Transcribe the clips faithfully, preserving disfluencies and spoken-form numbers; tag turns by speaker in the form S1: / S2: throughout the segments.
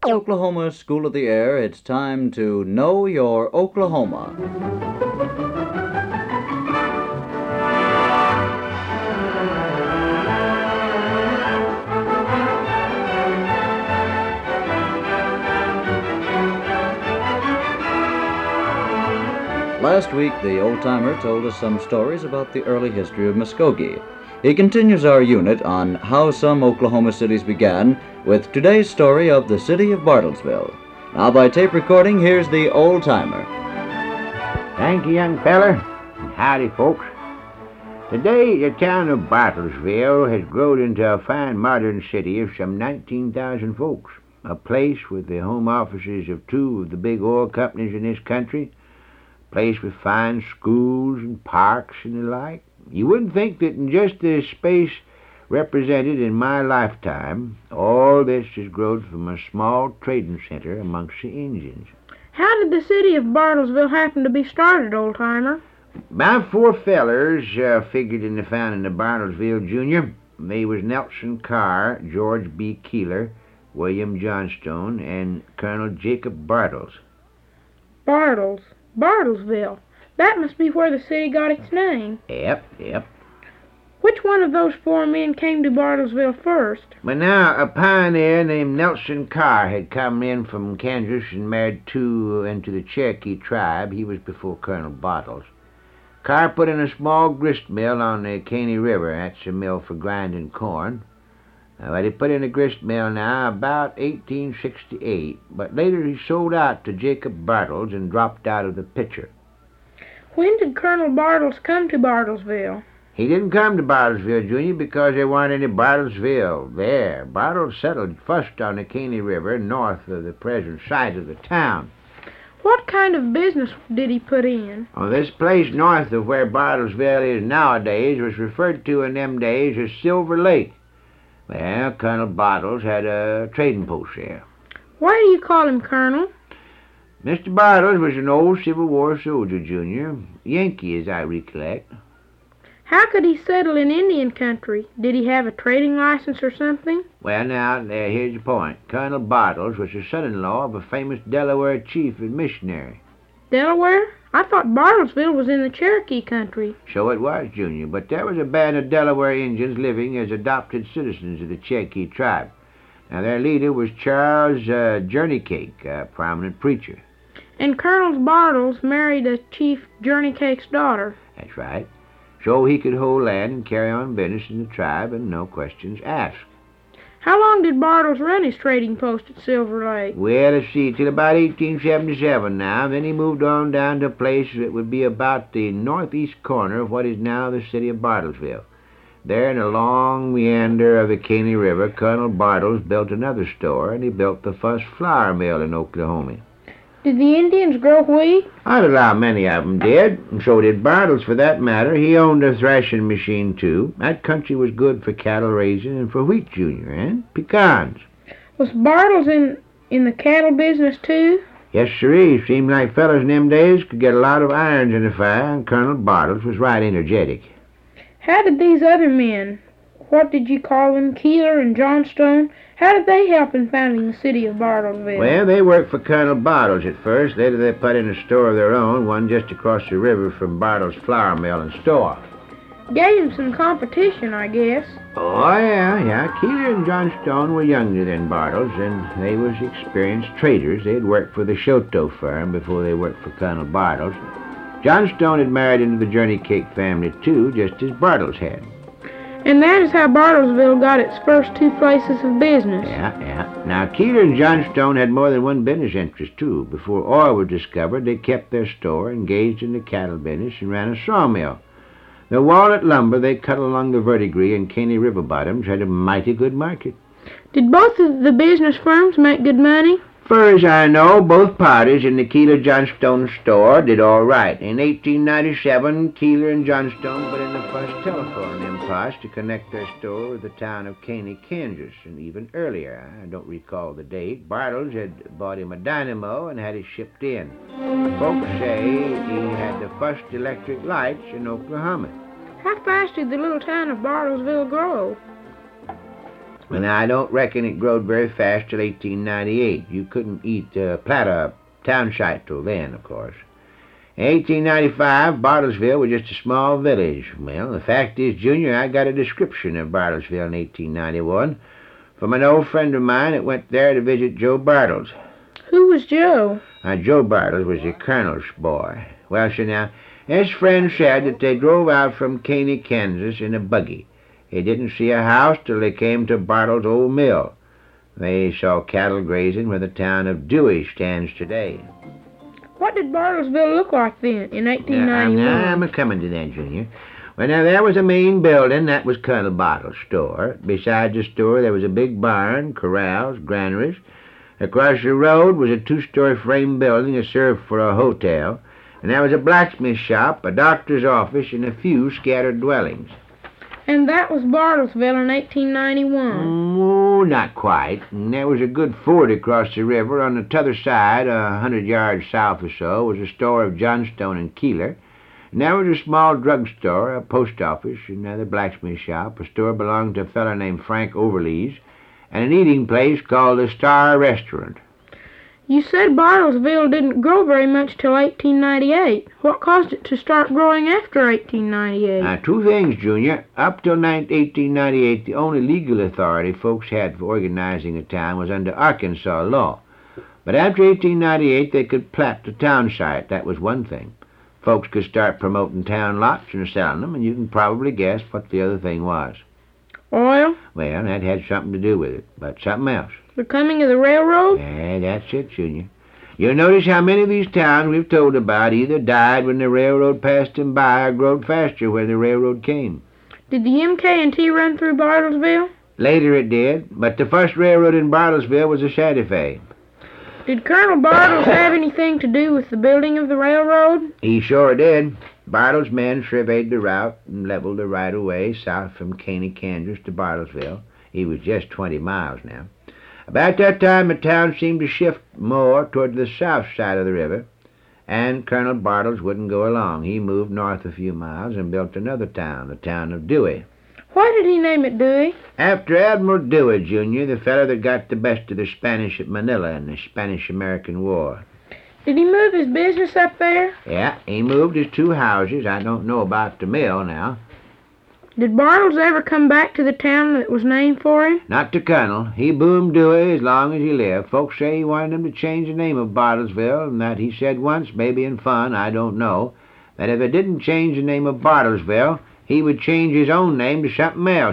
S1: Oklahoma School of the Air, it's time to Know Your Oklahoma. Last week, the old-timer told us some stories about the early history of Muskogee. He continues our unit on how some Oklahoma cities began with today's story of the city of Bartlesville. Now, by tape recording, here's the old-timer.
S2: Thank you, young feller. Howdy, folks. Today, the town of Bartlesville has grown into a fine modern city of some nineteen thousand folks, a place with the home offices of two of the big oil companies in this country, a place with fine schools and parks and the like. You wouldn't think that in just the space represented in my lifetime, all this has grown from a small trading center amongst the Indians.
S3: How did the city of Bartlesville happen to be started, old-timer?
S2: My four fellers uh, figured in the founding of Bartlesville, Junior. They was Nelson Carr, George B. Keeler, William Johnstone, and Colonel Jacob Bartles.
S3: Bartles? Bartlesville? That must be where the city got its name.
S2: Yep, yep.
S3: Which one of those four men came to Bartlesville first?
S2: But now, a pioneer named Nelson Carr had come in from Kansas and married two into the Cherokee tribe. He was before Colonel Bartles. Carr put in a small grist mill on the Caney River. That's a mill for grinding corn. Uh, but he put in a grist mill now about eighteen sixty-eight, but later he sold out to Jacob Bartles and dropped out of the picture.
S3: When did Colonel Bartles come to Bartlesville?
S2: He didn't come to Bartlesville, Junior, because there weren't any Bartlesville there. Bartles settled first on the Caney River, north of the present site of the town.
S3: What kind of business did he put in?
S2: Well, this place north of where Bartlesville is nowadays was referred to in them days as Silver Lake. Well, Colonel Bartles had a trading post there.
S3: Why do you call him Colonel?
S2: Mister Bartles was an old Civil War soldier, Junior. Yankee, as I recollect.
S3: How could he settle in Indian country? Did he have a trading license or something?
S2: Well, now, there, here's the point. Colonel Bartles was the son-in-law of a famous Delaware chief and missionary.
S3: Delaware? I thought Bartlesville was in the Cherokee country.
S2: So it was, Junior, but there was a band of Delaware Indians living as adopted citizens of the Cherokee tribe. Now, their leader was Charles uh, Journeycake, a prominent preacher.
S3: And Colonel Bartles married a Chief Journeycake's daughter.
S2: That's right. So he could hold land and carry on business in the tribe and no questions asked.
S3: How long did Bartles run his trading post at Silver Lake?
S2: Well, let's see, till about eighteen seventy-seven now. Then he moved on down to a place that would be about the northeast corner of what is now the city of Bartlesville. There in a long meander of the Caney River, Colonel Bartles built another store, and he built the first flour mill in Oklahoma.
S3: Did the Indians grow wheat?
S2: I'd allow many of them did, and so did Bartles for that matter. He owned a threshing machine, too. That country was good for cattle raising and for wheat, Junior, and pecans.
S3: Was Bartles in, in the cattle business, too?
S2: Yes, sirree. Seemed like fellas in them days could get a lot of irons in the fire, and Colonel Bartles was right energetic.
S3: How did these other men, what did you call them, Keeler and Johnstone, how did they help in founding the city of Bartlesville?
S2: Well, they worked for Colonel Bartles at first. Later they put in a store of their own, one just across the river from Bartles' flour mill and store.
S3: Gave them some competition, I guess.
S2: Oh, yeah, yeah. Keeler and Johnstone were younger than Bartles, and they was experienced traders. They'd worked for the Shoto firm before they worked for Colonel Bartles. Johnstone had married into the Journeycake family, too, just as Bartles had.
S3: And that is how Bartlesville got its first two places of business.
S2: Yeah, yeah. Now, Keeler and Johnstone had more than one business interest, too. Before oil was discovered, they kept their store, engaged in the cattle business, and ran a sawmill. The walnut lumber they cut along the Verdigris and Caney River bottoms had a mighty good market.
S3: Did both of the business firms make good money?
S2: Far as I know, both parties in the Keeler-Johnstone store did all right. In eighteen ninety-seven, Keeler and Johnstone put in the first telephone impulse to connect their store with the town of Caney, Kansas. And even earlier, I don't recall the date, Bartles had bought him a dynamo and had it shipped in. Folks say he had the first electric lights in Oklahoma.
S3: How fast did the little town of Bartlesville grow?
S2: And I don't reckon it growed very fast till eighteen ninety-eight. You couldn't eat uh, platter town site till then, of course. In eighteen ninety-five, Bartlesville was just a small village. Well, the fact is, Junior, I got a description of Bartlesville in eighteen ninety-one from an old friend of mine that went there to visit Joe Bartles.
S3: Who was Joe?
S2: Now, Joe Bartles was the colonel's boy. Well, so now, his friend said that they drove out from Caney, Kansas in a buggy. They didn't see a house till they came to Bartles' old mill. They saw cattle grazing where the town of Dewey stands today.
S3: What did Bartlesville look like then, in eighteen ninety-one?
S2: Now, I'm, I'm coming to that, Junior. Well, now, there was a main building. That was Colonel Bartles' store. Besides the store, there was a big barn, corrals, granaries. Across the road was a two-story frame building that served for a hotel. And there was a blacksmith shop, a doctor's office, and a few scattered dwellings.
S3: And that was Bartlesville in eighteen ninety-one.
S2: Oh, not quite. And there was a good ford across the river. On the t'other side, a hundred yards south or so, was a store of Johnstone and Keeler. And there was a small drugstore, a post office, another blacksmith shop. A store belonged to a fellow named Frank Overlees, and an eating place called the Star Restaurant.
S3: You said Bartlesville didn't grow very much till eighteen ninety-eight. What caused it to start growing after eighteen ninety-eight?
S2: Now, two things, Junior. Up till eighteen ninety-eight, the only legal authority folks had for organizing a town was under Arkansas law. But after eighteen ninety-eight, they could plat the town site. That was one thing. Folks could start promoting town lots and selling them, and you can probably guess what the other thing was.
S3: Oil?
S2: Well, that had something to do with it, but something else.
S3: The coming of the railroad?
S2: Yeah, that's it, Junior. You'll notice how many of these towns we've told about either died when the railroad passed them by or growed faster when the railroad came.
S3: Did the M K and T run through Bartlesville?
S2: Later it did, but the first railroad in Bartlesville was the Santa Fe.
S3: Did Colonel Bartles have anything to do with the building of the railroad?
S2: He sure did. Bartles' men surveyed the route and leveled the right-of-way south from Caney, Kansas to Bartlesville. He was just twenty miles now. About that time, the town seemed to shift more toward the south side of the river, and Colonel Bartles wouldn't go along. He moved north a few miles and built another town, the town of Dewey.
S3: Why did he name it Dewey?
S2: After Admiral Dewey, Junior, the fellow that got the best of the Spanish at Manila in the Spanish-American War.
S3: Did he move his business up there?
S2: Yeah, he moved his two houses. I don't know about the mill now.
S3: Did Bartles ever come back to the town that was named for him?
S2: Not the Colonel. He boomed Dewey as long as he lived. Folks say he wanted him to change the name of Bartlesville, and that he said once, maybe in fun, I don't know, that if it didn't change the name of Bartlesville, he would change his own name to something else.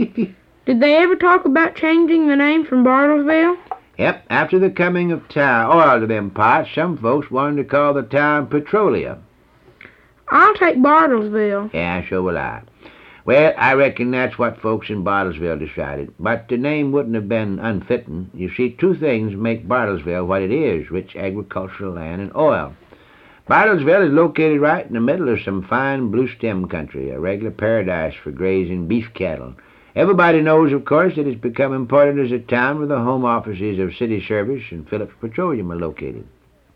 S3: Did they ever talk about changing the name from Bartlesville?
S2: Yep, after the coming of town, oil to them parts, some folks wanted to call the town Petroleum.
S3: I'll take Bartlesville.
S2: Yeah, so will I. Well, I reckon that's what folks in Bartlesville decided. But the name wouldn't have been unfitting. You see, two things make Bartlesville what it is, rich agricultural land and oil. Bartlesville is located right in the middle of some fine blue stem country, a regular paradise for grazing beef cattle. Everybody knows, of course, that it's become important as a town where the home offices of City Service and Phillips Petroleum are located.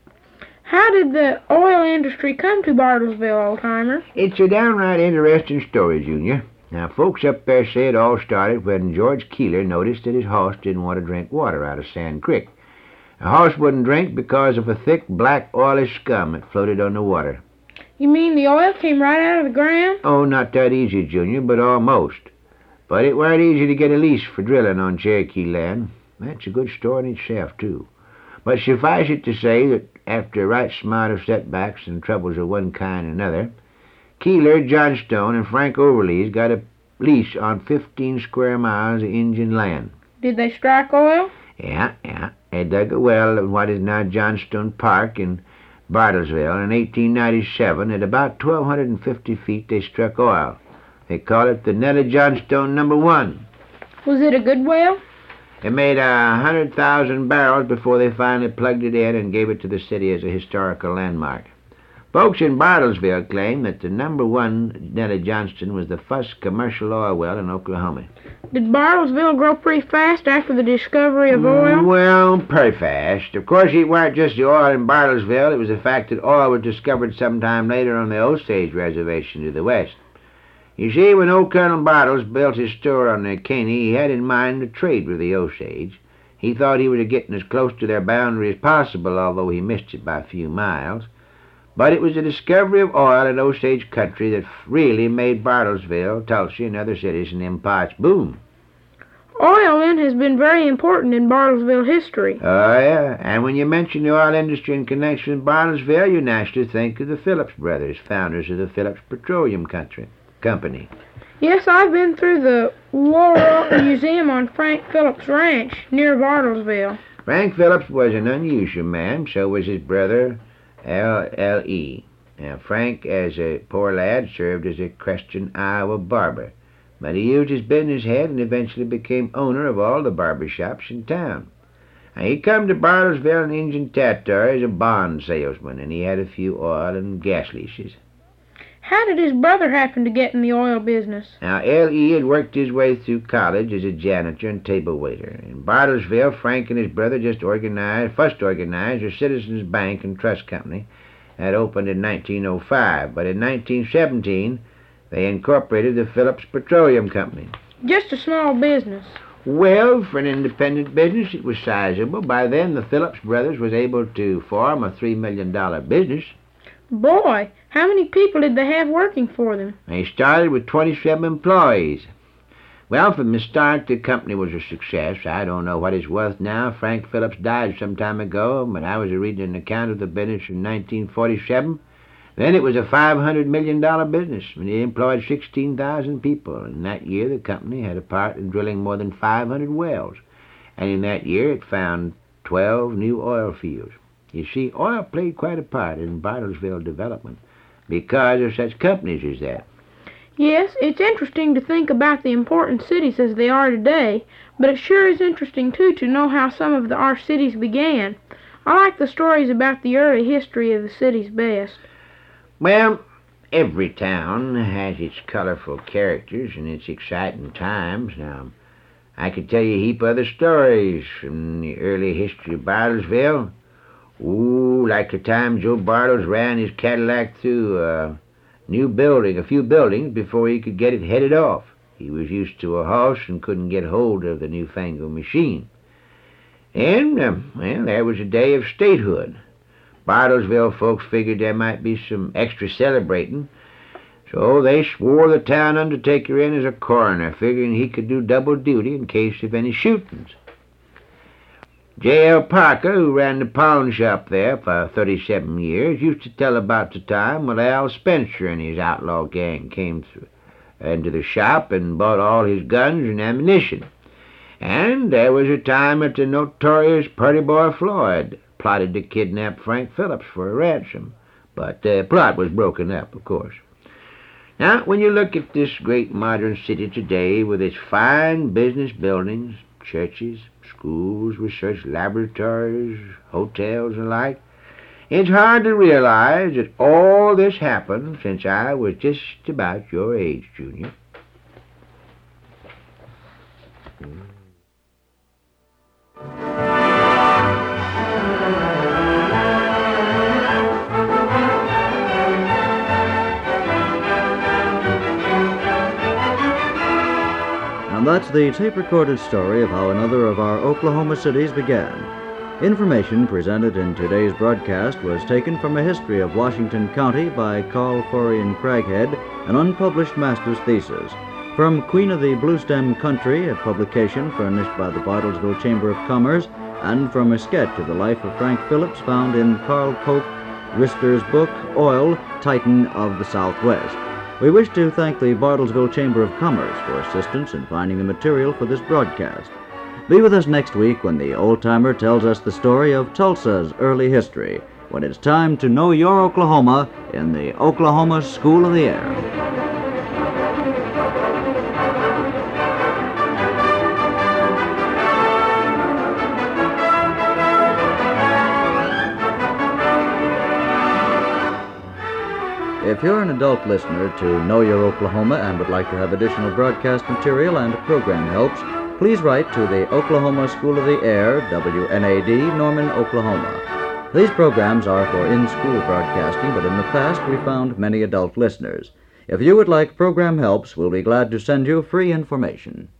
S3: How did the oil industry come to Bartlesville, old-timer?
S2: It's a downright interesting story, Junior. Now, folks up there say it all started when George Keeler noticed that his horse didn't want to drink water out of Sand Creek. The horse wouldn't drink because of a thick, black, oily scum that floated on the water.
S3: You mean the oil came right out of the ground?
S2: Oh, not that easy, Junior, but almost. But it weren't easy to get a lease for drilling on Cherokee land. That's a good story in itself, too. But suffice it to say that after a right smart of setbacks and troubles of one kind and another, Keeler, Johnstone, and Frank Overlees got a lease on fifteen square miles of Indian land.
S3: Did they strike oil?
S2: Yeah, yeah. They dug a well in what is now Johnstone Park in Bartlesville. In eighteen ninety-seven, at about twelve fifty feet, they struck oil. They call it the Nellie Johnstone Number One.
S3: Was it a good well?
S2: It made a hundred thousand barrels before they finally plugged it in and gave it to the city as a historical landmark. Folks in Bartlesville claim that the Number One Nellie Johnstone was the first commercial oil well in Oklahoma.
S3: Did Bartlesville grow pretty fast after the discovery of oil?
S2: Well, pretty fast. Of course, it weren't just the oil in Bartlesville. It was the fact that oil was discovered sometime later on the Osage Reservation to the west. You see, when old Colonel Bartles built his store on the Caney, he had in mind to trade with the Osage. He thought he was getting as close to their boundary as possible, although he missed it by a few miles. But it was the discovery of oil in Osage country that really made Bartlesville, Tulsa, and other cities in them parts boom.
S3: Oil, then, has been very important in Bartlesville history.
S2: Oh, yeah. And when you mention the oil industry in connection with Bartlesville, you naturally think of the Phillips brothers, founders of the Phillips Petroleum Country, Company.
S3: Yes, I've been through the War Museum on Frank Phillips Ranch near Bartlesville.
S2: Frank Phillips was an unusual man, so was his brother, L L E Now, Frank, as a poor lad, served as a Christian Iowa barber. But he used his business head and eventually became owner of all the barber shops in town. Now, he come to Bartlesville in Injun Territory as a bond salesman, and he had a few oil and gas leases.
S3: How did his brother happen to get in the oil business?
S2: Now, L E had worked his way through college as a janitor and table waiter. In Bartlesville, Frank and his brother just organized, first organized a Citizens Bank and Trust Company that opened in nineteen oh five, but in nineteen seventeen, they incorporated the Phillips Petroleum Company.
S3: Just a small business.
S2: Well, for an independent business, it was sizable. By then, the Phillips brothers was able to form a three million dollar business.
S3: Boy, how many people did they have working for them?
S2: They started with twenty-seven employees. Well, from the start, the company was a success. I don't know what it's worth now. Frank Phillips died some time ago, but I was reading an account of the business in nineteen forty-seven. Then it was a five hundred million dollar business, and it employed sixteen thousand people. In that year, the company had a part in drilling more than five hundred wells. And in that year, it found twelve new oil fields. You see, oil played quite a part in Bartlesville development because of such companies as that.
S3: Yes, it's interesting to think about the important cities as they are today, but it sure is interesting, too, to know how some of the, our cities began. I like the stories about the early history of the cities best.
S2: Well, every town has its colorful characters and its exciting times. Now, I could tell you a heap of other stories from the early history of Bartlesville. Ooh, like the time Joe Bartles ran his Cadillac through a new building, a few buildings, before he could get it headed off. He was used to a horse and couldn't get hold of the newfangled machine. And, uh, well, there was a day of statehood. Bartlesville folks figured there might be some extra celebrating, so they swore the town undertaker in as a coroner, figuring he could do double duty in case of any shootings. J L Parker, who ran the pawn shop there for thirty-seven years, used to tell about the time when Al Spencer and his outlaw gang came through into the shop and bought all his guns and ammunition. And there was a time that the notorious Purdy Boy Floyd plotted to kidnap Frank Phillips for a ransom, but the plot was broken up, of course. Now, when you look at this great modern city today with its fine business buildings, churches, schools, research laboratories, hotels, and like, it's hard to realize that all this happened since I was just about your age, Junior.
S1: And that's the tape-recorded story of how another of our Oklahoma cities began. Information presented in today's broadcast was taken from a history of Washington County by Carl Florian Craghead, an unpublished master's thesis. From Queen of the Bluestem Country, a publication furnished by the Bartlesville Chamber of Commerce, and from a sketch of the life of Frank Phillips found in Carl Coke Rister's book, Oil, Titan of the Southwest. We wish to thank the Bartlesville Chamber of Commerce for assistance in finding the material for this broadcast. Be with us next week when the old-timer tells us the story of Tulsa's early history, when it's time to know your Oklahoma in the Oklahoma School of the Air. If you're an adult listener to Know Your Oklahoma and would like to have additional broadcast material and program helps, please write to the Oklahoma School of the Air, W N A D, Norman, Oklahoma. These programs are for in-school broadcasting, but in the past we found many adult listeners. If you would like program helps, we'll be glad to send you free information.